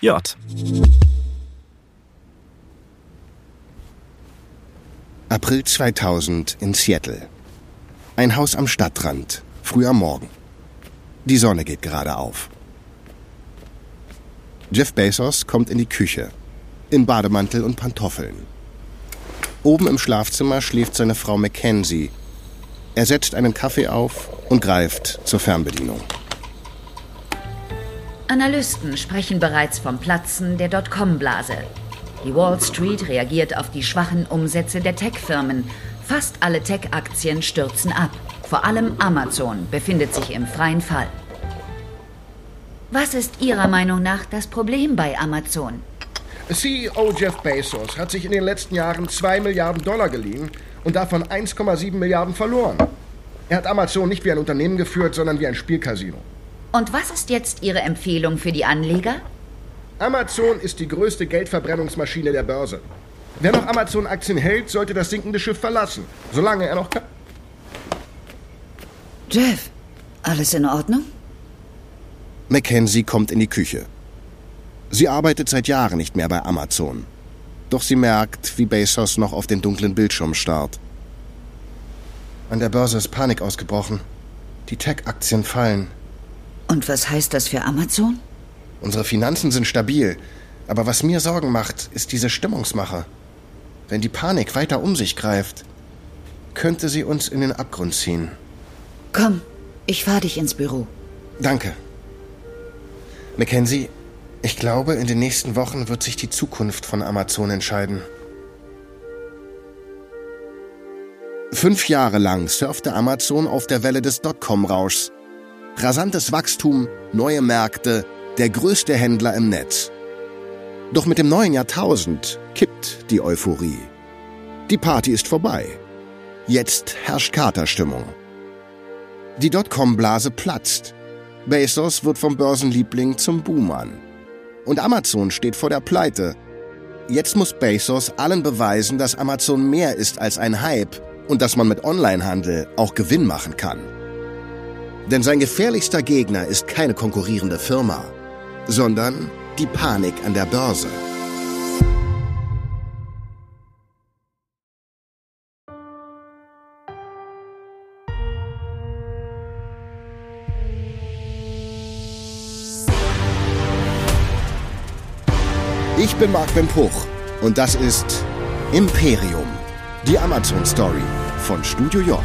J. April 2000 in Seattle. Ein Haus am Stadtrand, früh am Morgen. Die Sonne geht gerade auf. Jeff Bezos kommt in die Küche, in Bademantel und Pantoffeln. Oben im Schlafzimmer schläft seine Frau Mackenzie. Er setzt einen Kaffee auf und greift zur Fernbedienung. Analysten sprechen bereits vom Platzen der Dotcom-Blase. Die Wall Street reagiert auf die schwachen Umsätze der Tech-Firmen. Fast alle Tech-Aktien stürzen ab. Vor allem Amazon befindet sich im freien Fall. Was ist Ihrer Meinung nach das Problem bei Amazon? CEO Jeff Bezos hat sich in den letzten Jahren $2 Milliarden geliehen und davon 1,7 Milliarden verloren. Er hat Amazon nicht wie ein Unternehmen geführt, sondern wie ein Spielcasino. Und was ist jetzt Ihre Empfehlung für die Anleger? Amazon ist die größte Geldverbrennungsmaschine der Börse. Wer noch Amazon-Aktien hält, sollte das sinkende Schiff verlassen, solange er noch kann. Jeff, alles in Ordnung? Mackenzie kommt in die Küche. Sie arbeitet seit Jahren nicht mehr bei Amazon. Doch sie merkt, wie Bezos noch auf den dunklen Bildschirm starrt. An der Börse ist Panik ausgebrochen. Die Tech-Aktien fallen. Und was heißt das für Amazon? Unsere Finanzen sind stabil. Aber was mir Sorgen macht, ist diese Stimmungsmache. Wenn die Panik weiter um sich greift, könnte sie uns in den Abgrund ziehen. Komm, ich fahre dich ins Büro. Danke. Mackenzie, ich glaube, in den nächsten Wochen wird sich die Zukunft von Amazon entscheiden. 5 Jahre lang surfte Amazon auf der Welle des Dotcom-Rauschs. Rasantes Wachstum, neue Märkte, der größte Händler im Netz. Doch mit dem neuen Jahrtausend kippt die Euphorie. Die Party ist vorbei. Jetzt herrscht Katerstimmung. Die Dotcom-Blase platzt. Bezos wird vom Börsenliebling zum Buhmann. Und Amazon steht vor der Pleite. Jetzt muss Bezos allen beweisen, dass Amazon mehr ist als ein Hype und dass man mit Onlinehandel auch Gewinn machen kann. Denn sein gefährlichster Gegner ist keine konkurrierende Firma, sondern die Panik an der Börse. Ich bin Marc Ben Puch und das ist Imperium, die Amazon-Story von Studio J.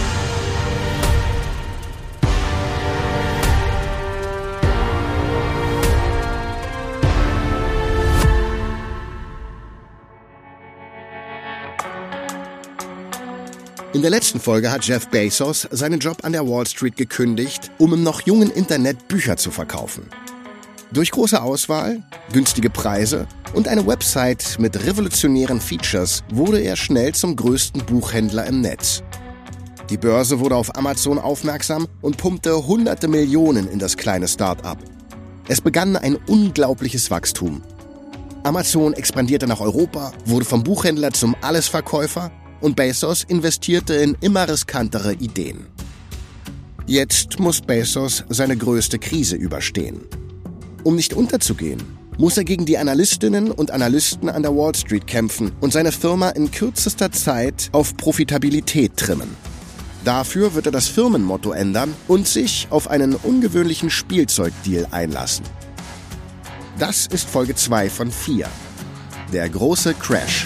In der letzten Folge hat Jeff Bezos seinen Job an der Wall Street gekündigt, um im noch jungen Internet Bücher zu verkaufen. Durch große Auswahl, günstige Preise und eine Website mit revolutionären Features wurde er schnell zum größten Buchhändler im Netz. Die Börse wurde auf Amazon aufmerksam und pumpte hunderte Millionen in das kleine Start-up. Es begann ein unglaubliches Wachstum. Amazon expandierte nach Europa, wurde vom Buchhändler zum Allesverkäufer und Bezos investierte in immer riskantere Ideen. Jetzt muss Bezos seine größte Krise überstehen. Um nicht unterzugehen, muss er gegen die Analystinnen und Analysten an der Wall Street kämpfen und seine Firma in kürzester Zeit auf Profitabilität trimmen. Dafür wird er das Firmenmotto ändern und sich auf einen ungewöhnlichen Spielzeugdeal einlassen. Das ist Folge 2 von 4. Der große Crash.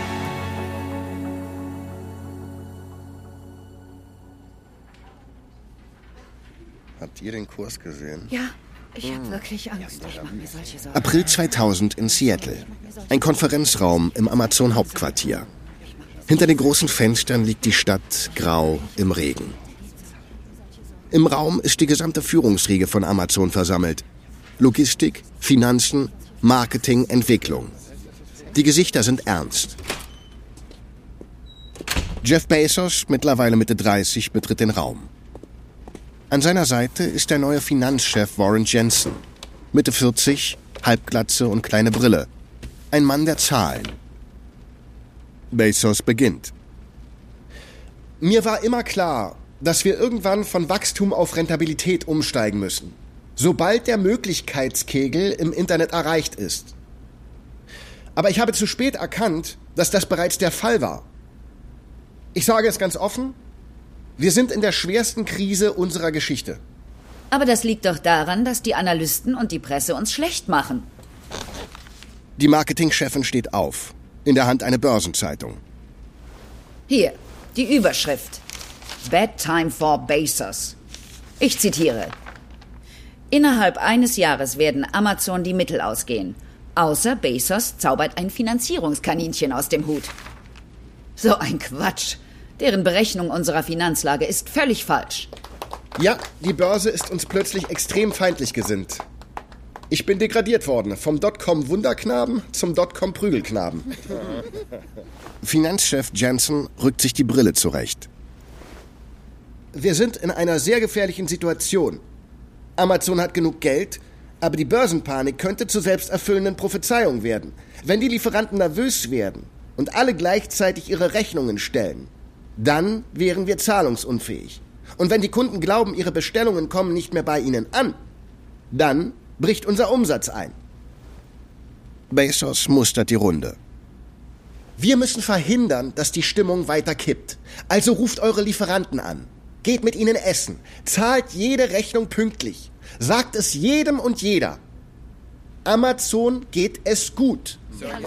Habt ihr den Kurs gesehen? Ja, ich habe wirklich Angst. Ich mache mir solche Sorgen. April 2000 in Seattle. Ein Konferenzraum im Amazon-Hauptquartier. Hinter den großen Fenstern liegt die Stadt grau im Regen. Im Raum ist die gesamte Führungsriege von Amazon versammelt. Logistik, Finanzen, Marketing, Entwicklung. Die Gesichter sind ernst. Jeff Bezos, mittlerweile Mitte 30, betritt den Raum. An seiner Seite ist der neue Finanzchef Warren Jensen. Mitte 40, Halbglatze und kleine Brille. Ein Mann der Zahlen. Bezos beginnt. Mir war immer klar, dass wir irgendwann von Wachstum auf Rentabilität umsteigen müssen. sobald der Möglichkeitskegel im Internet erreicht ist. Aber ich habe zu spät erkannt, dass das bereits der Fall war. Ich sage es ganz offen, wir sind in der schwersten Krise unserer Geschichte. Aber das liegt doch daran, dass die Analysten und die Presse uns schlecht machen. Die Marketingchefin steht auf, in der Hand eine Börsenzeitung. Hier, die Überschrift. Bad time for Bezos. Ich zitiere. Innerhalb eines Jahres werden Amazon die Mittel ausgehen. Außer Bezos zaubert ein Finanzierungskaninchen aus dem Hut. So ein Quatsch. Deren Berechnung unserer Finanzlage ist völlig falsch. Ja, die Börse ist uns plötzlich extrem feindlich gesinnt. Ich bin degradiert worden, vom Dotcom-Wunderknaben zum Dotcom-Prügelknaben. Finanzchef Jensen rückt sich die Brille zurecht. Wir sind in einer sehr gefährlichen Situation. Amazon hat genug Geld, aber die Börsenpanik könnte zur selbsterfüllenden Prophezeiung werden. Wenn die Lieferanten nervös werden und alle gleichzeitig ihre Rechnungen stellen, dann wären wir zahlungsunfähig. Und wenn die Kunden glauben, ihre Bestellungen kommen nicht mehr bei ihnen an, dann bricht unser Umsatz ein. Bezos mustert die Runde. Wir müssen verhindern, dass die Stimmung weiter kippt. Also ruft eure Lieferanten an. Geht mit ihnen essen. Zahlt jede Rechnung pünktlich. Sagt es jedem und jeder. Amazon geht es gut.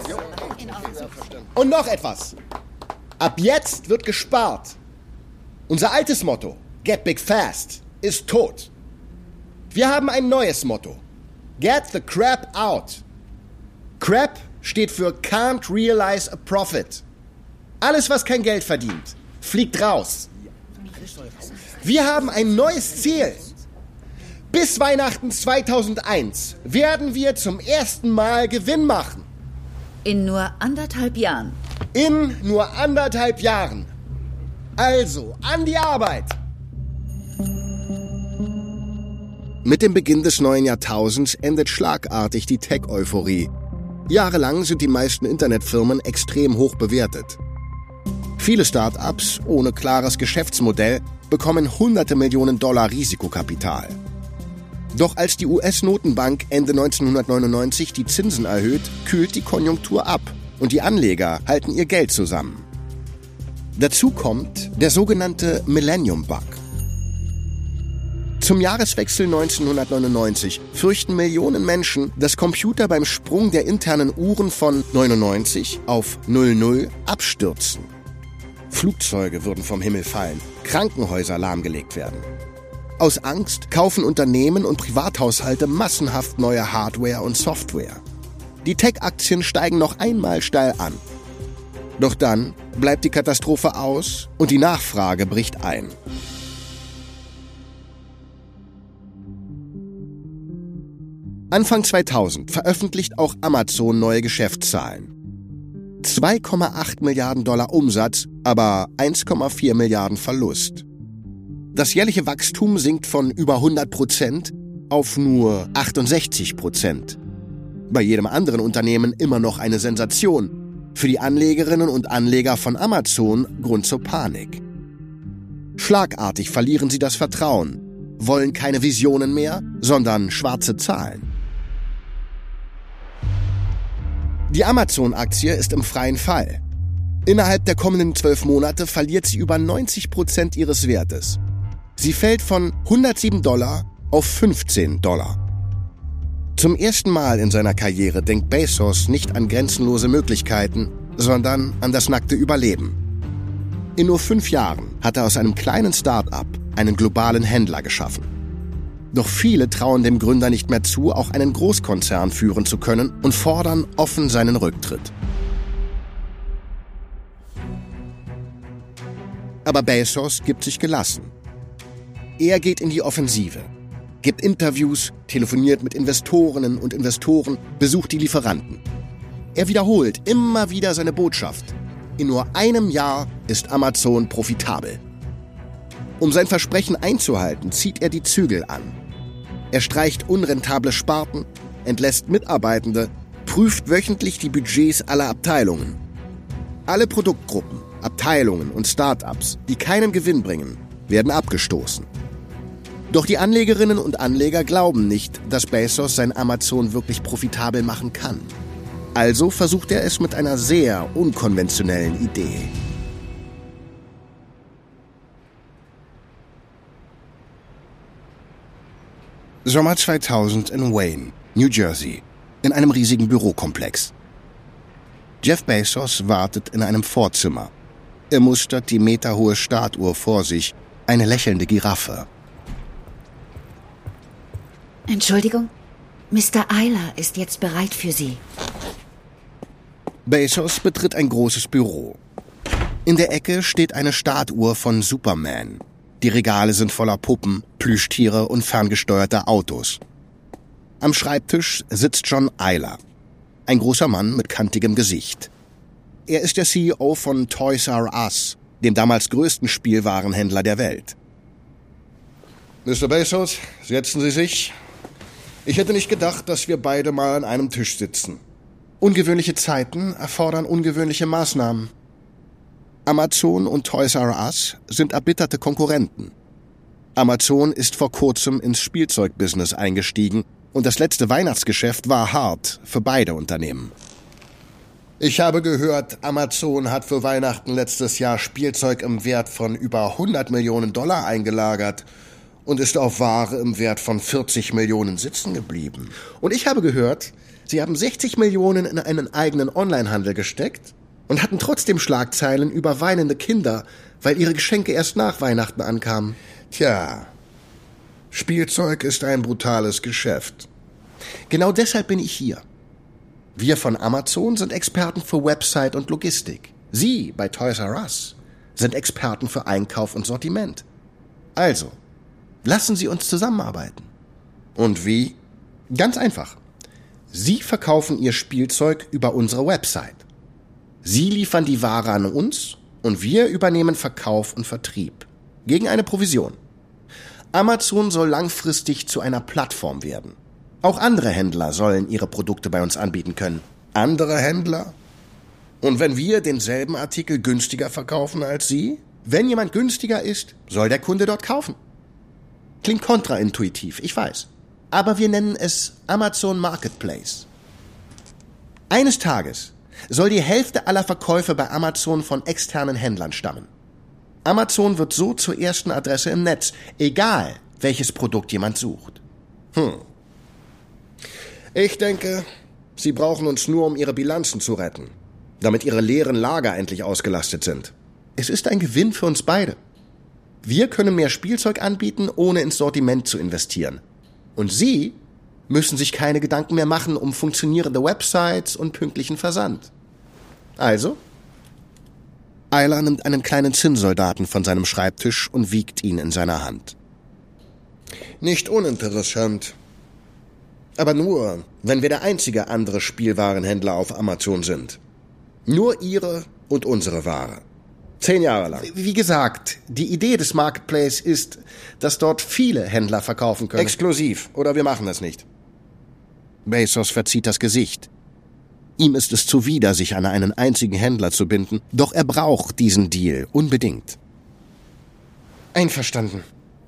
Und noch etwas. Ab jetzt wird gespart. Unser altes Motto, Get Big Fast, ist tot. Wir haben ein neues Motto. Get the crap out. Crap steht für Can't Realize a Profit. Alles, was kein Geld verdient, fliegt raus. Wir haben ein neues Ziel. Bis Weihnachten 2001 werden wir zum ersten Mal Gewinn machen. In nur 1,5 Jahren. In nur 1,5 Jahren. Also, an die Arbeit! Mit dem Beginn des neuen Jahrtausends endet schlagartig die Tech-Euphorie. Jahrelang sind die meisten Internetfirmen extrem hoch bewertet. Viele Start-ups ohne klares Geschäftsmodell bekommen hunderte Millionen Dollar Risikokapital. Doch als die US-Notenbank Ende 1999 die Zinsen erhöht, kühlt die Konjunktur ab und die Anleger halten ihr Geld zusammen. Dazu kommt der sogenannte Millennium-Bug. Zum Jahreswechsel 1999 fürchten Millionen Menschen, dass Computer beim Sprung der internen Uhren von 99 auf 00 abstürzen. Flugzeuge würden vom Himmel fallen, Krankenhäuser lahmgelegt werden. Aus Angst kaufen Unternehmen und Privathaushalte massenhaft neue Hardware und Software. Die Tech-Aktien steigen noch einmal steil an. Doch dann bleibt die Katastrophe aus und die Nachfrage bricht ein. Anfang 2000 veröffentlicht auch Amazon neue Geschäftszahlen. 2,8 Milliarden Dollar Umsatz, aber 1,4 Milliarden Verlust. Das jährliche Wachstum sinkt von über 100% auf nur 68%. Bei jedem anderen Unternehmen immer noch eine Sensation. Für die Anlegerinnen und Anleger von Amazon Grund zur Panik. Schlagartig verlieren sie das Vertrauen, wollen keine Visionen mehr, sondern schwarze Zahlen. Die Amazon-Aktie ist im freien Fall. Innerhalb der kommenden 12 Monate verliert sie über 90% ihres Wertes. Sie fällt von $107 auf $15. Zum ersten Mal in seiner Karriere denkt Bezos nicht an grenzenlose Möglichkeiten, sondern an das nackte Überleben. In nur 5 Jahren hat er aus einem kleinen Start-up einen globalen Händler geschaffen. Doch viele trauen dem Gründer nicht mehr zu, auch einen Großkonzern führen zu können und fordern offen seinen Rücktritt. Aber Bezos gibt sich gelassen. Er geht in die Offensive, gibt Interviews, telefoniert mit Investorinnen und Investoren, besucht die Lieferanten. Er wiederholt immer wieder seine Botschaft. In nur einem Jahr ist Amazon profitabel. Um sein Versprechen einzuhalten, zieht er die Zügel an. Er streicht unrentable Sparten, entlässt Mitarbeitende, prüft wöchentlich die Budgets aller Abteilungen. Alle Produktgruppen, Abteilungen und Start-ups, die keinen Gewinn bringen, werden abgestoßen. Doch die Anlegerinnen und Anleger glauben nicht, dass Bezos sein Amazon wirklich profitabel machen kann. Also versucht er es mit einer sehr unkonventionellen Idee. Sommer 2000 in Wayne, New Jersey, in einem riesigen Bürokomplex. Jeff Bezos wartet in einem Vorzimmer. Er mustert die meterhohe Statuhr vor sich, eine lächelnde Giraffe. Entschuldigung, Mr. Eiler ist jetzt bereit für Sie. Bezos betritt ein großes Büro. In der Ecke steht eine Statuhr von Superman. Die Regale sind voller Puppen, Plüschtiere und ferngesteuerte Autos. Am Schreibtisch sitzt John Eiler, ein großer Mann mit kantigem Gesicht. Er ist der CEO von Toys R Us, dem damals größten Spielwarenhändler der Welt. Mr. Bezos, setzen Sie sich. Ich hätte nicht gedacht, dass wir beide mal an einem Tisch sitzen. Ungewöhnliche Zeiten erfordern ungewöhnliche Maßnahmen. Amazon und Toys R Us sind erbitterte Konkurrenten. Amazon ist vor kurzem ins Spielzeugbusiness eingestiegen und das letzte Weihnachtsgeschäft war hart für beide Unternehmen. Ich habe gehört, Amazon hat für Weihnachten letztes Jahr Spielzeug im Wert von über 100 Millionen Dollar eingelagert und ist auf Ware im Wert von 40 Millionen sitzen geblieben. Und ich habe gehört, sie haben 60 Millionen in einen eigenen Onlinehandel gesteckt und hatten trotzdem Schlagzeilen über weinende Kinder, weil ihre Geschenke erst nach Weihnachten ankamen. Tja, Spielzeug ist ein brutales Geschäft. Genau deshalb bin ich hier. Wir von Amazon sind Experten für Website und Logistik. Sie bei Toys R Us sind Experten für Einkauf und Sortiment. Also, lassen Sie uns zusammenarbeiten. Und wie? Ganz einfach. Sie verkaufen Ihr Spielzeug über unsere Website. Sie liefern die Ware an uns und wir übernehmen Verkauf und Vertrieb. Gegen eine Provision. Amazon soll langfristig zu einer Plattform werden. Auch andere Händler sollen ihre Produkte bei uns anbieten können. Andere Händler? Und wenn wir denselben Artikel günstiger verkaufen als Sie? Wenn jemand günstiger ist, soll der Kunde dort kaufen. Klingt kontraintuitiv, ich weiß. Aber wir nennen es Amazon Marketplace. Eines Tages soll die Hälfte aller Verkäufe bei Amazon von externen Händlern stammen. Amazon wird so zur ersten Adresse im Netz, egal welches Produkt jemand sucht. Ich denke, Sie brauchen uns nur, um Ihre Bilanzen zu retten, damit Ihre leeren Lager endlich ausgelastet sind. Es ist ein Gewinn für uns beide. Wir können mehr Spielzeug anbieten, ohne ins Sortiment zu investieren. Und Sie müssen sich keine Gedanken mehr machen um funktionierende Websites und pünktlichen Versand. Also? Eiler nimmt einen kleinen Zinnsoldaten von seinem Schreibtisch und wiegt ihn in seiner Hand. Nicht uninteressant. Aber nur, wenn wir der einzige andere Spielwarenhändler auf Amazon sind. Nur Ihre und unsere Ware. 10 Jahre lang. Wie gesagt, die Idee des Marketplace ist, dass dort viele Händler verkaufen können. Exklusiv, oder wir machen das nicht. Bezos verzieht das Gesicht. Ihm ist es zuwider, sich an einen einzigen Händler zu binden, doch er braucht diesen Deal unbedingt. Einverstanden.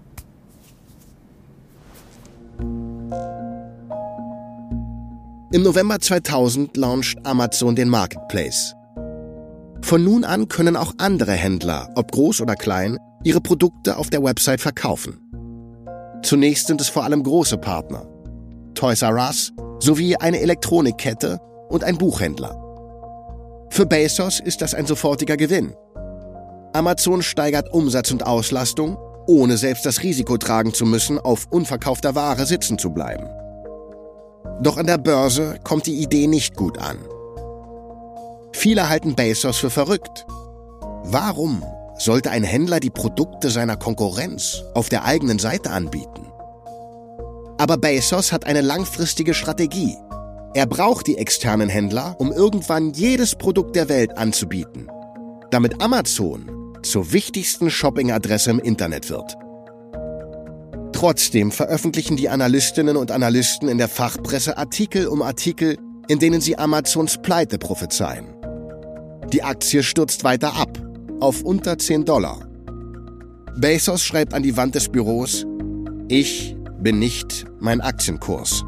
Im November 2000 launcht Amazon den Marketplace. Von nun an können auch andere Händler, ob groß oder klein, ihre Produkte auf der Website verkaufen. Zunächst sind es vor allem große Partner. Toys R Us sowie eine Elektronikkette und ein Buchhändler. Für Bezos ist das ein sofortiger Gewinn. Amazon steigert Umsatz und Auslastung, ohne selbst das Risiko tragen zu müssen, auf unverkaufter Ware sitzen zu bleiben. Doch an der Börse kommt die Idee nicht gut an. Viele halten Bezos für verrückt. Warum sollte ein Händler die Produkte seiner Konkurrenz auf der eigenen Seite anbieten? Aber Bezos hat eine langfristige Strategie. Er braucht die externen Händler, um irgendwann jedes Produkt der Welt anzubieten, damit Amazon zur wichtigsten Shopping-Adresse im Internet wird. Trotzdem veröffentlichen die Analystinnen und Analysten in der Fachpresse Artikel um Artikel, in denen sie Amazons Pleite prophezeien. Die Aktie stürzt weiter ab, auf unter $10. Bezos schreibt an die Wand des Büros: Ich bin nicht mein Aktienkurs.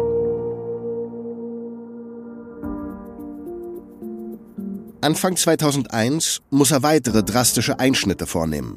Anfang 2001 muss er weitere drastische Einschnitte vornehmen.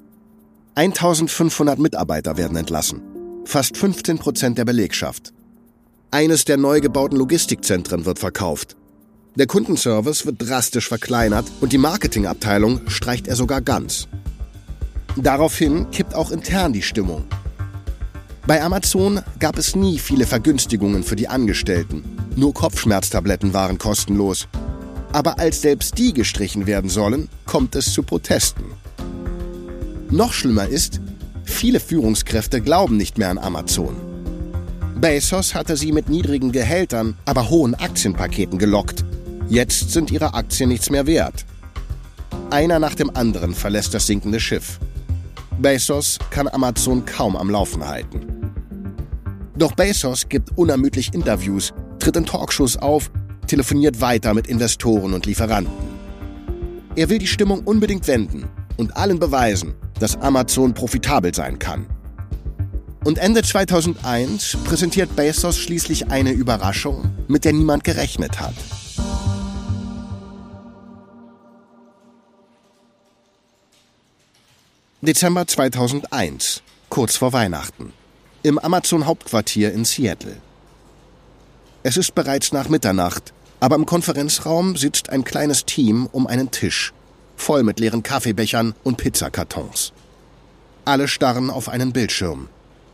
1500 Mitarbeiter werden entlassen, fast 15% der Belegschaft. Eines der neu gebauten Logistikzentren wird verkauft. Der Kundenservice wird drastisch verkleinert und die Marketingabteilung streicht er sogar ganz. Daraufhin kippt auch intern die Stimmung. Bei Amazon gab es nie viele Vergünstigungen für die Angestellten. Nur Kopfschmerztabletten waren kostenlos. Aber als selbst die gestrichen werden sollen, kommt es zu Protesten. Noch schlimmer ist, viele Führungskräfte glauben nicht mehr an Amazon. Bezos hatte sie mit niedrigen Gehältern, aber hohen Aktienpaketen gelockt. Jetzt sind ihre Aktien nichts mehr wert. Einer nach dem anderen verlässt das sinkende Schiff. Bezos kann Amazon kaum am Laufen halten. Doch Bezos gibt unermüdlich Interviews, tritt in Talkshows auf, telefoniert weiter mit Investoren und Lieferanten. Er will die Stimmung unbedingt wenden und allen beweisen, dass Amazon profitabel sein kann. Und Ende 2001 präsentiert Bezos schließlich eine Überraschung, mit der niemand gerechnet hat. Dezember 2001, kurz vor Weihnachten, im Amazon-Hauptquartier in Seattle. Es ist bereits nach Mitternacht, aber im Konferenzraum sitzt ein kleines Team um einen Tisch, voll mit leeren Kaffeebechern und Pizzakartons. Alle starren auf einen Bildschirm.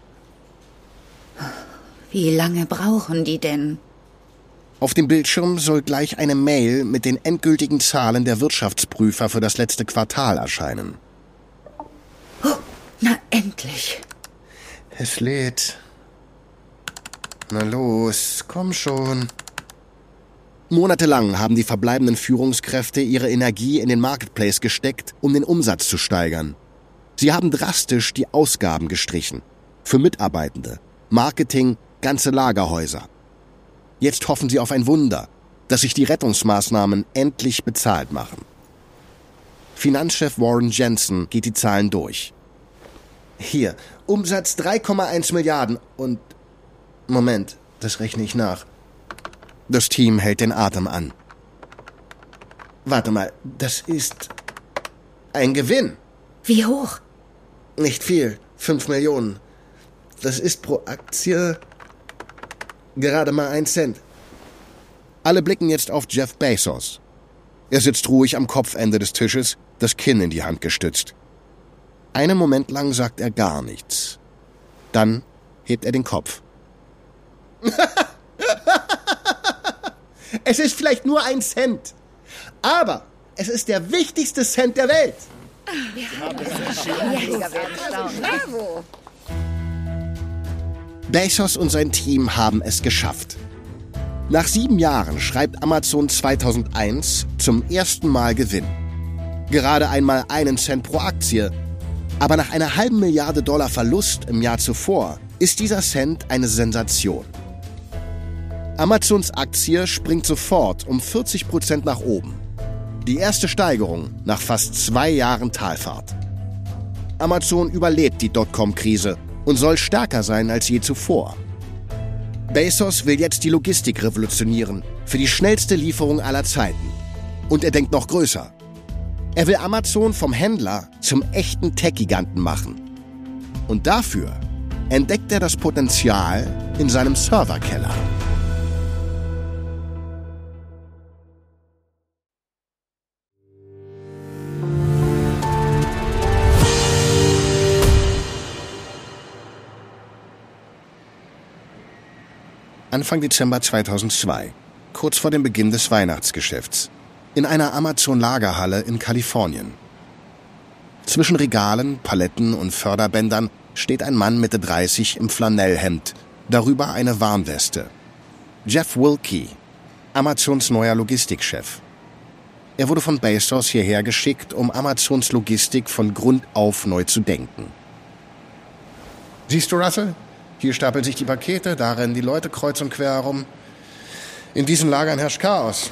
Wie lange brauchen die denn? Auf dem Bildschirm soll gleich eine Mail mit den endgültigen Zahlen der Wirtschaftsprüfer für das letzte Quartal erscheinen. Oh, na endlich. Es lädt. Na los, komm schon. Monatelang haben die verbleibenden Führungskräfte ihre Energie in den Marketplace gesteckt, um den Umsatz zu steigern. Sie haben drastisch die Ausgaben gestrichen. Für Mitarbeitende, Marketing, ganze Lagerhäuser. Jetzt hoffen sie auf ein Wunder, dass sich die Rettungsmaßnahmen endlich bezahlt machen. Finanzchef Warren Jensen geht die Zahlen durch. Hier, Umsatz 3,1 Milliarden und... Moment, das rechne ich nach. Das Team hält den Atem an. Warte mal, das ist ein Gewinn. Wie hoch? Nicht viel, 5 Millionen. Das ist pro Aktie gerade mal 1 Cent. Alle blicken jetzt auf Jeff Bezos. Er sitzt ruhig am Kopfende des Tisches, das Kinn in die Hand gestützt. Einen Moment lang sagt er gar nichts. Dann hebt er den Kopf. Es ist vielleicht nur 1 Cent, aber es ist der wichtigste Cent der Welt. Bravo. Bezos und sein Team haben es geschafft. Nach 7 Jahren schreibt Amazon 2001 zum ersten Mal Gewinn. Gerade einmal 1 Cent pro Aktie. Aber nach einer $500 Milliarden Verlust im Jahr zuvor ist dieser Cent eine Sensation. Amazons Aktie springt sofort um 40% nach oben. Die erste Steigerung nach fast 2 Jahren Talfahrt. Amazon überlebt die Dotcom-Krise und soll stärker sein als je zuvor. Bezos will jetzt die Logistik revolutionieren, für die schnellste Lieferung aller Zeiten. Und er denkt noch größer. Er will Amazon vom Händler zum echten Tech-Giganten machen. Und dafür entdeckt er das Potenzial in seinem Serverkeller. Anfang Dezember 2002, kurz vor dem Beginn des Weihnachtsgeschäfts, in einer Amazon-Lagerhalle in Kalifornien. Zwischen Regalen, Paletten und Förderbändern steht ein Mann Mitte 30 im Flanellhemd, darüber eine Warnweste. Jeff Wilke, Amazons neuer Logistikchef. Er wurde von Bezos hierher geschickt, um Amazons Logistik von Grund auf neu zu denken. Siehst du, Russell? Hier stapeln sich die Pakete, da rennen die Leute kreuz und quer herum. In diesen Lagern herrscht Chaos.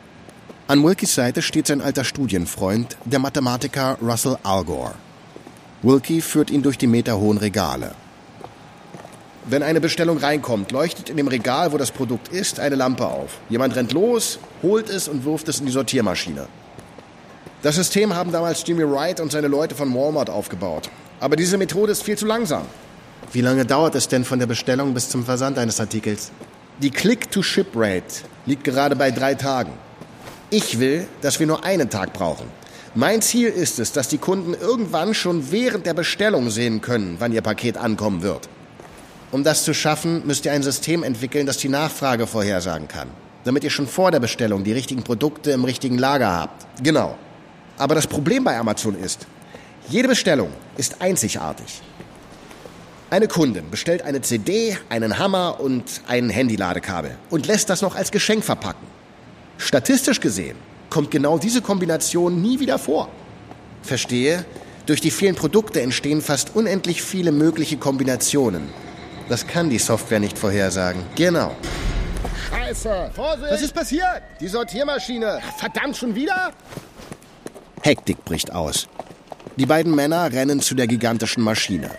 An Wilkes Seite steht sein alter Studienfreund, der Mathematiker Russell Algor. Wilkie führt ihn durch die meterhohen Regale. Wenn eine Bestellung reinkommt, leuchtet in dem Regal, wo das Produkt ist, eine Lampe auf. Jemand rennt los, holt es und wirft es in die Sortiermaschine. Das System haben damals Jimmy Wright und seine Leute von Walmart aufgebaut. Aber diese Methode ist viel zu langsam. Wie lange dauert es denn von der Bestellung bis zum Versand eines Artikels? Die Click-to-Ship-Rate liegt gerade bei 3 Tagen. Ich will, dass wir nur einen Tag brauchen. Mein Ziel ist es, dass die Kunden irgendwann schon während der Bestellung sehen können, wann ihr Paket ankommen wird. Um das zu schaffen, müsst ihr ein System entwickeln, das die Nachfrage vorhersagen kann. Damit ihr schon vor der Bestellung die richtigen Produkte im richtigen Lager habt. Genau. Aber das Problem bei Amazon ist, jede Bestellung ist einzigartig. Eine Kundin bestellt eine CD, einen Hammer und ein Handyladekabel und lässt das noch als Geschenk verpacken. Statistisch gesehen kommt genau diese Kombination nie wieder vor. Verstehe? Durch die vielen Produkte entstehen fast unendlich viele mögliche Kombinationen. Das kann die Software nicht vorhersagen. Genau. Scheiße! Vorsicht! Was ist passiert? Die Sortiermaschine! Verdammt, schon wieder? Hektik bricht aus. Die beiden Männer rennen zu der gigantischen Maschine.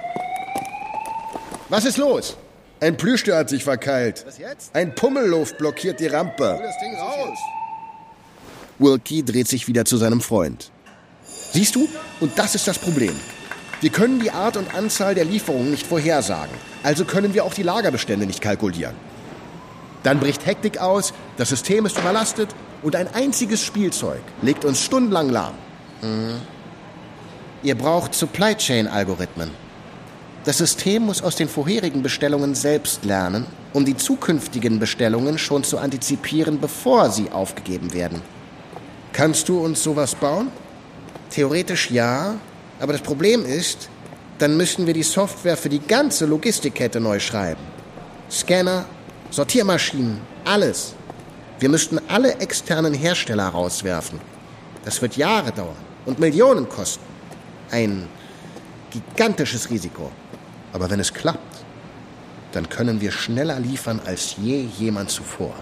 Was ist los? Ein Plüschtier hat sich verkeilt. Was jetzt? Ein Pummelluft blockiert die Rampe. Das Ding raus! Wilkie dreht sich wieder zu seinem Freund. Siehst du? Und das ist das Problem. Wir können die Art und Anzahl der Lieferungen nicht vorhersagen. Also können wir auch die Lagerbestände nicht kalkulieren. Dann bricht Hektik aus, das System ist überlastet und ein einziges Spielzeug legt uns stundenlang lahm. Ihr braucht Supply Chain Algorithmen. Das System muss aus den vorherigen Bestellungen selbst lernen, um die zukünftigen Bestellungen schon zu antizipieren, bevor sie aufgegeben werden. Kannst du uns sowas bauen? Theoretisch ja, aber das Problem ist, dann müssen wir die Software für die ganze Logistikkette neu schreiben. Scanner, Sortiermaschinen, alles. Wir müssten alle externen Hersteller rauswerfen. Das wird Jahre dauern und Millionen kosten. Ein gigantisches Risiko. Aber wenn es klappt, dann können wir schneller liefern als je jemand zuvor.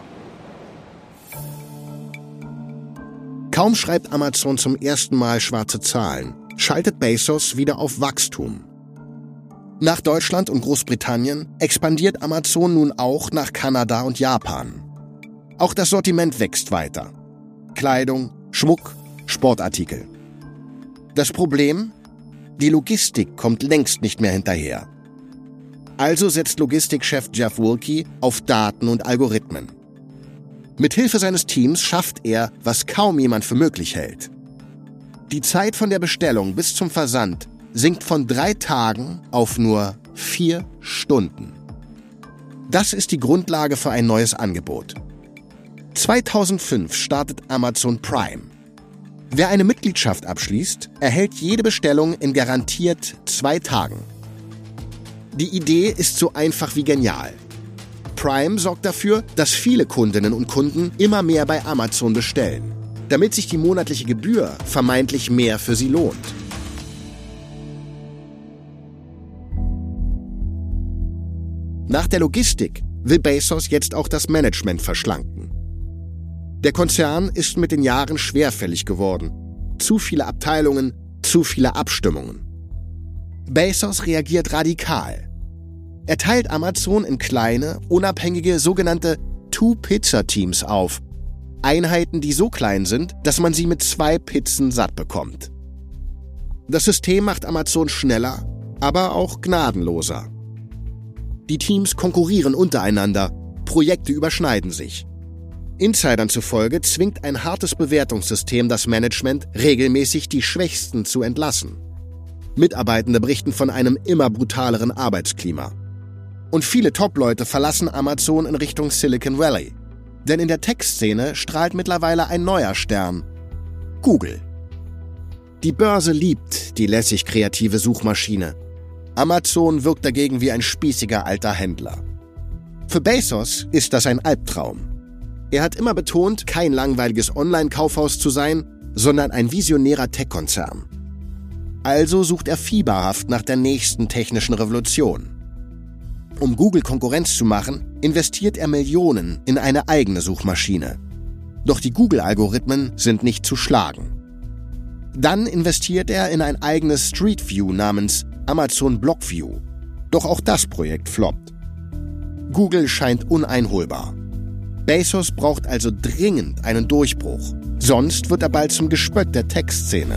Kaum schreibt Amazon zum ersten Mal schwarze Zahlen, schaltet Bezos wieder auf Wachstum. Nach Deutschland und Großbritannien expandiert Amazon nun auch nach Kanada und Japan. Auch das Sortiment wächst weiter. Kleidung, Schmuck, Sportartikel. Das Problem? Die Logistik kommt längst nicht mehr hinterher. Also setzt Logistikchef Jeff Wilkie auf Daten und Algorithmen. Mithilfe seines Teams schafft er, was kaum jemand für möglich hält. Die Zeit von der Bestellung bis zum Versand sinkt von 3 Tagen auf nur 4 Stunden. Das ist die Grundlage für ein neues Angebot. 2005 startet Amazon Prime. Wer eine Mitgliedschaft abschließt, erhält jede Bestellung in garantiert 2 Tagen. Die Idee ist so einfach wie genial. Prime sorgt dafür, dass viele Kundinnen und Kunden immer mehr bei Amazon bestellen, damit sich die monatliche Gebühr vermeintlich mehr für sie lohnt. Nach der Logistik will Bezos jetzt auch das Management verschlanken. Der Konzern ist mit den Jahren schwerfällig geworden. Zu viele Abteilungen, zu viele Abstimmungen. Bezos reagiert radikal. Er teilt Amazon in kleine, unabhängige sogenannte Two-Pizza-Teams auf. Einheiten, die so klein sind, dass man sie mit 2 Pizzen satt bekommt. Das System macht Amazon schneller, aber auch gnadenloser. Die Teams konkurrieren untereinander, Projekte überschneiden sich. Insidern zufolge zwingt ein hartes Bewertungssystem das Management, regelmäßig die Schwächsten zu entlassen. Mitarbeitende berichten von einem immer brutaleren Arbeitsklima. Und viele Top-Leute verlassen Amazon in Richtung Silicon Valley. Denn in der Tech-Szene strahlt mittlerweile ein neuer Stern: Google. Die Börse liebt die lässig kreative Suchmaschine. Amazon wirkt dagegen wie ein spießiger alter Händler. Für Bezos ist das ein Albtraum. Er hat immer betont, kein langweiliges Online-Kaufhaus zu sein, sondern ein visionärer Tech-Konzern. Also sucht er fieberhaft nach der nächsten technischen Revolution. Um Google Konkurrenz zu machen, investiert er Millionen in eine eigene Suchmaschine. Doch die Google-Algorithmen sind nicht zu schlagen. Dann investiert er in ein eigenes Street View namens Amazon Blockview. Doch auch das Projekt floppt. Google scheint uneinholbar. Bezos braucht also dringend einen Durchbruch. Sonst wird er bald zum Gespött der Tech-Szene.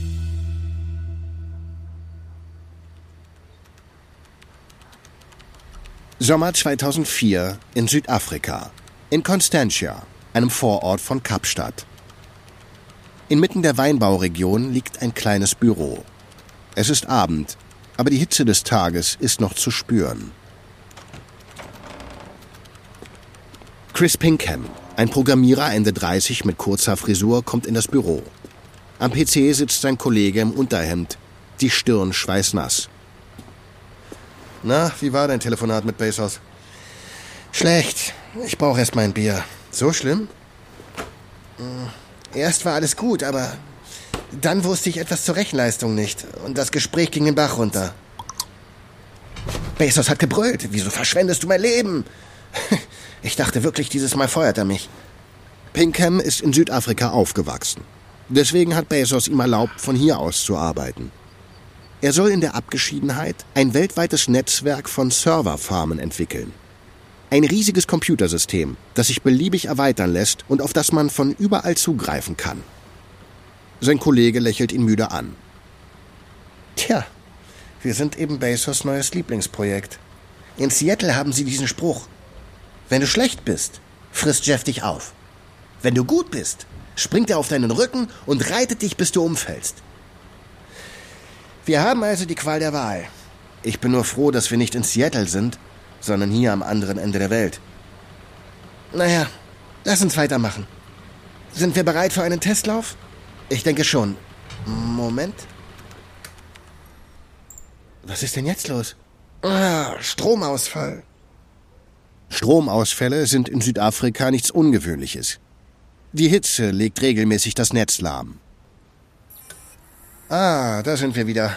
Sommer 2004 in Südafrika, in Constantia, einem Vorort von Kapstadt. Inmitten der Weinbauregion liegt ein kleines Büro. Es ist Abend, aber die Hitze des Tages ist noch zu spüren. Chris Pinkham, ein Programmierer Ende 30 mit kurzer Frisur, kommt in das Büro. Am PC sitzt sein Kollege im Unterhemd, die Stirn schweißnass. Na, wie war dein Telefonat mit Bezos? Schlecht. Ich brauche erst mal ein Bier. So schlimm? Erst war alles gut, aber dann wusste ich etwas zur Rechenleistung nicht. Und das Gespräch ging den Bach runter. Bezos hat gebrüllt. Wieso verschwendest du mein Leben? Ich dachte wirklich, dieses Mal feuert er mich. Pinkham ist in Südafrika aufgewachsen. Deswegen hat Bezos ihm erlaubt, von hier aus zu arbeiten. Er soll in der Abgeschiedenheit ein weltweites Netzwerk von Serverfarmen entwickeln. Ein riesiges Computersystem, das sich beliebig erweitern lässt und auf das man von überall zugreifen kann. Sein Kollege lächelt ihn müde an. Tja, wir sind eben Bezos' neues Lieblingsprojekt. In Seattle haben sie diesen Spruch: Wenn du schlecht bist, frisst Jeff dich auf. Wenn du gut bist, springt er auf deinen Rücken und reitet dich, bis du umfällst. Wir haben also die Qual der Wahl. Ich bin nur froh, dass wir nicht in Seattle sind, sondern hier am anderen Ende der Welt. Naja, lass uns weitermachen. Sind wir bereit für einen Testlauf? Ich denke schon. Moment. Was ist denn jetzt los? Stromausfall. Stromausfälle sind in Südafrika nichts Ungewöhnliches. Die Hitze legt regelmäßig das Netz lahm. Da sind wir wieder.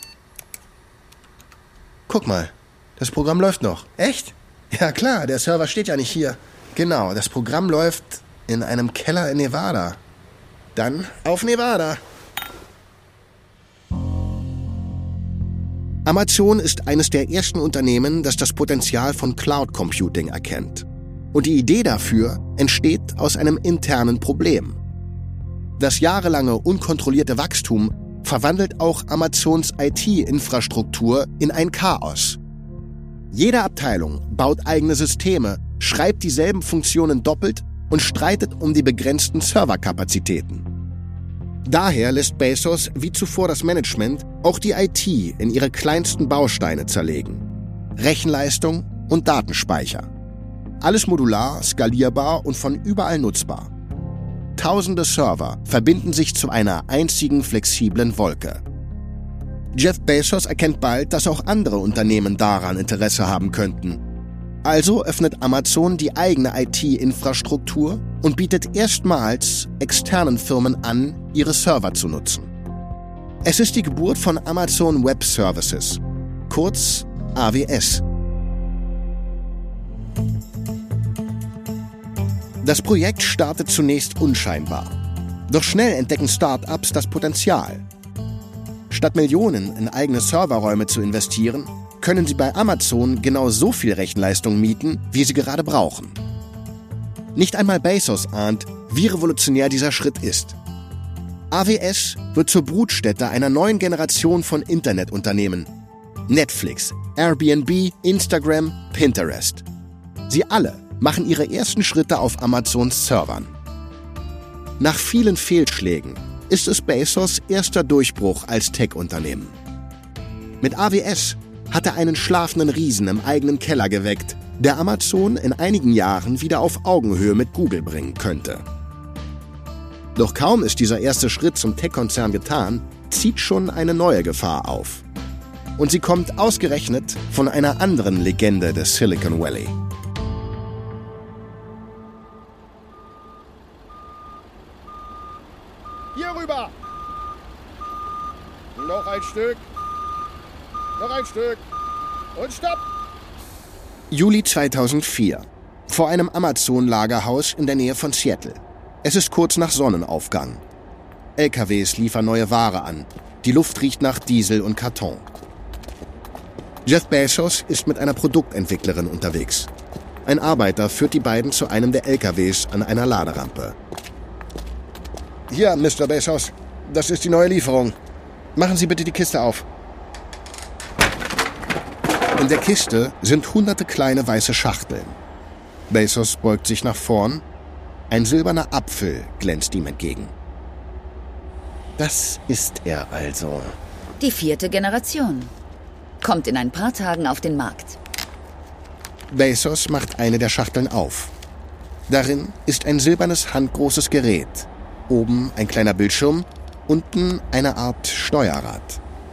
Guck mal, das Programm läuft noch. Echt? Ja klar, der Server steht ja nicht hier. Genau, das Programm läuft in einem Keller in Nevada. Dann auf Nevada. Amazon ist eines der ersten Unternehmen, das das Potenzial von Cloud Computing erkennt. Und die Idee dafür entsteht aus einem internen Problem. Das jahrelange unkontrollierte Wachstum verwandelt auch Amazons IT-Infrastruktur in ein Chaos. Jede Abteilung baut eigene Systeme, schreibt dieselben Funktionen doppelt und streitet um die begrenzten Serverkapazitäten. Daher lässt Bezos wie zuvor das Management auch die IT in ihre kleinsten Bausteine zerlegen. Rechenleistung und Datenspeicher. Alles modular, skalierbar und von überall nutzbar. Tausende Server verbinden sich zu einer einzigen flexiblen Wolke. Jeff Bezos erkennt bald, dass auch andere Unternehmen daran Interesse haben könnten. Also öffnet Amazon die eigene IT-Infrastruktur und bietet erstmals externen Firmen an, ihre Server zu nutzen. Es ist die Geburt von Amazon Web Services, kurz AWS. Das Projekt startet zunächst unscheinbar. Doch schnell entdecken Start-ups das Potenzial. Statt Millionen in eigene Serverräume zu investieren, können sie bei Amazon genau so viel Rechenleistung mieten, wie sie gerade brauchen. Nicht einmal Bezos ahnt, wie revolutionär dieser Schritt ist. AWS wird zur Brutstätte einer neuen Generation von Internetunternehmen. Netflix, Airbnb, Instagram, Pinterest. Sie alle machen ihre ersten Schritte auf Amazons Servern. Nach vielen Fehlschlägen ist es Bezos' erster Durchbruch als Tech-Unternehmen. Mit AWS hat er einen schlafenden Riesen im eigenen Keller geweckt, der Amazon in einigen Jahren wieder auf Augenhöhe mit Google bringen könnte. Doch kaum ist dieser erste Schritt zum Tech-Konzern getan, zieht schon eine neue Gefahr auf. Und sie kommt ausgerechnet von einer anderen Legende des Silicon Valley. Hier rüber! Noch ein Stück. Noch ein Stück. Und stopp! Juli 2004. Vor einem Amazon-Lagerhaus in der Nähe von Seattle. Es ist kurz nach Sonnenaufgang. LKWs liefern neue Ware an. Die Luft riecht nach Diesel und Karton. Jeff Bezos ist mit einer Produktentwicklerin unterwegs. Ein Arbeiter führt die beiden zu einem der LKWs an einer Laderampe. Hier, Mr. Bezos, das ist die neue Lieferung. Machen Sie bitte die Kiste auf. In der Kiste sind hunderte kleine weiße Schachteln. Bezos beugt sich nach vorn. Ein silberner Apfel glänzt ihm entgegen. Das ist er also. Die 4. Generation. Kommt in ein paar Tagen auf den Markt. Bezos macht eine der Schachteln auf. Darin ist ein silbernes, handgroßes Gerät. Oben ein kleiner Bildschirm, unten eine Art Steuerrad.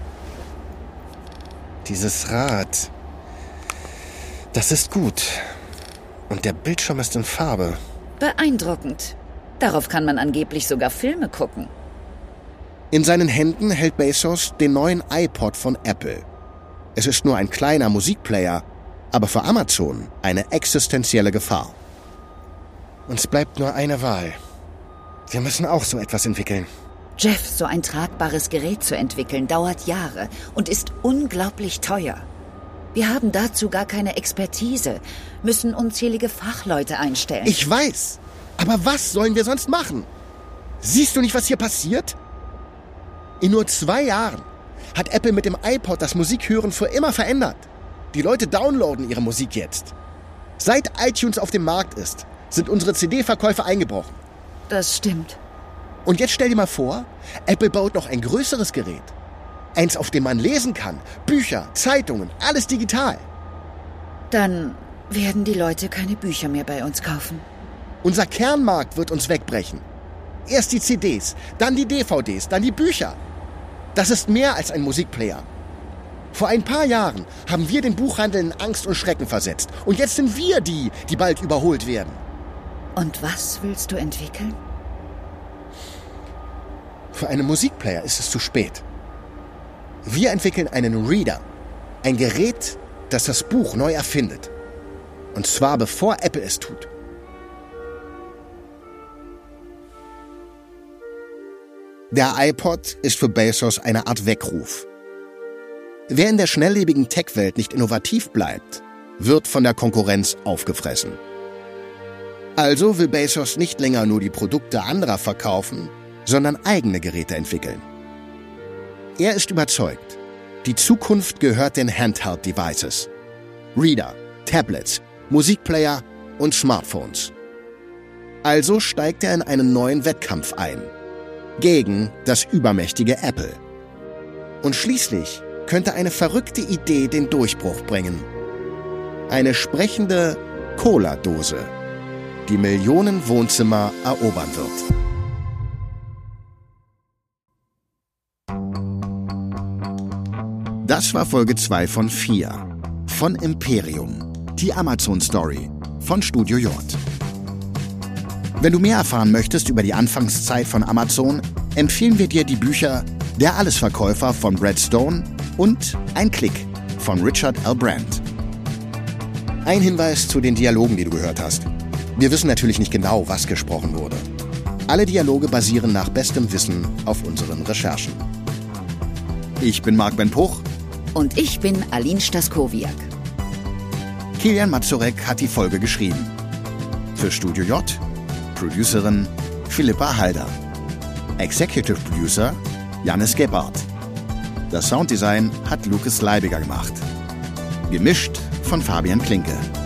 Dieses Rad, das ist gut. Und der Bildschirm ist in Farbe. Beeindruckend. Darauf kann man angeblich sogar Filme gucken. In seinen Händen hält Bezos den neuen iPod von Apple. Es ist nur ein kleiner Musikplayer, aber für Amazon eine existenzielle Gefahr. Uns bleibt nur eine Wahl. Wir müssen auch so etwas entwickeln. Jeff, so ein tragbares Gerät zu entwickeln, dauert Jahre und ist unglaublich teuer. Wir haben dazu gar keine Expertise, müssen unzählige Fachleute einstellen. Ich weiß, aber was sollen wir sonst machen? Siehst du nicht, was hier passiert? In nur 2 Jahren hat Apple mit dem iPod das Musikhören für immer verändert. Die Leute downloaden ihre Musik jetzt. Seit iTunes auf dem Markt ist, sind unsere CD-Verkäufe eingebrochen. Das stimmt. Und jetzt stell dir mal vor, Apple baut noch ein größeres Gerät. Eins, auf dem man lesen kann. Bücher, Zeitungen, alles digital. Dann werden die Leute keine Bücher mehr bei uns kaufen. Unser Kernmarkt wird uns wegbrechen. Erst die CDs, dann die DVDs, dann die Bücher. Das ist mehr als ein Musikplayer. Vor ein paar Jahren haben wir den Buchhandel in Angst und Schrecken versetzt. Und jetzt sind wir die bald überholt werden. Und was willst du entwickeln? Für einen Musikplayer ist es zu spät. Wir entwickeln einen Reader. Ein Gerät, das das Buch neu erfindet. Und zwar bevor Apple es tut. Der iPod ist für Bezos eine Art Weckruf. Wer in der schnelllebigen Tech-Welt nicht innovativ bleibt, wird von der Konkurrenz aufgefressen. Also will Bezos nicht länger nur die Produkte anderer verkaufen, sondern eigene Geräte entwickeln. Er ist überzeugt, die Zukunft gehört den Handheld-Devices. Reader, Tablets, Musikplayer und Smartphones. Also steigt er in einen neuen Wettkampf ein. Gegen das übermächtige Apple. Und schließlich könnte eine verrückte Idee den Durchbruch bringen. Eine sprechende Cola-Dose, die Millionen Wohnzimmer erobern wird. Das war Folge 2 von 4. Von Imperium. Die Amazon-Story. Von Studio J. Wenn du mehr erfahren möchtest über die Anfangszeit von Amazon, empfehlen wir dir die Bücher Der Allesverkäufer von Brad Stone und Ein Klick von Richard L. Brandt. Ein Hinweis zu den Dialogen, die du gehört hast. Wir wissen natürlich nicht genau, was gesprochen wurde. Alle Dialoge basieren nach bestem Wissen auf unseren Recherchen. Ich bin Marc Ben Puch. Und ich bin Aline Staskowiak. Kilian Mazurek hat die Folge geschrieben. Für Studio J, Producerin Philippa Halder. Executive Producer Jannis Gebhardt. Das Sounddesign hat Lukas Leibiger gemacht. Gemischt von Fabian Klinke.